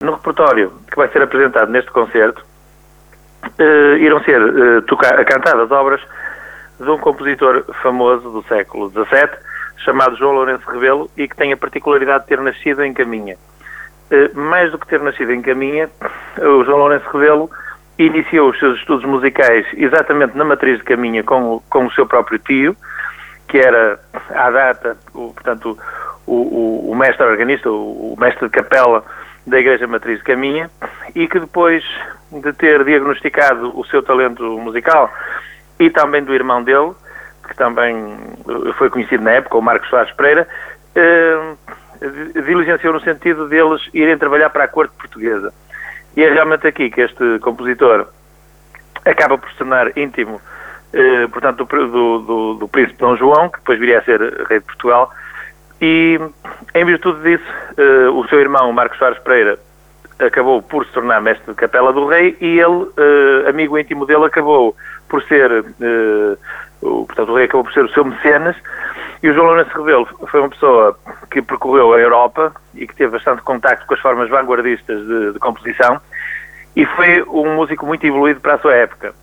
No repertório que vai ser apresentado neste concerto, irão ser cantadas obras de um compositor famoso do século XVII, chamado João Lourenço Rebelo, e que tem a particularidade de ter nascido em Caminha. Mais do que ter nascido em Caminha, o João Lourenço Rebelo iniciou os seus estudos musicais exatamente na matriz de Caminha com o seu próprio tio, que era, à data, o mestre organista, o mestre de capela da Igreja Matriz de Caminha, e que depois de ter diagnosticado o seu talento musical, e também do irmão dele, que também foi conhecido na época, o Marcos Soares Pereira, diligenciou no sentido deles irem trabalhar para a corte portuguesa. E é realmente aqui que este compositor acaba por se tornar íntimo, portanto, do príncipe Dom João, que depois viria a ser rei de Portugal, e em virtude disso, o seu irmão, Marcos Soares Pereira, acabou por se tornar mestre de capela do rei, e ele, amigo íntimo dele, acabou por ser, portanto, o rei acabou por ser o seu mecenas, e o João Lourenço Rebelo foi uma pessoa que percorreu a Europa e que teve bastante contacto com as formas vanguardistas de composição, e foi um músico muito evoluído para a sua época.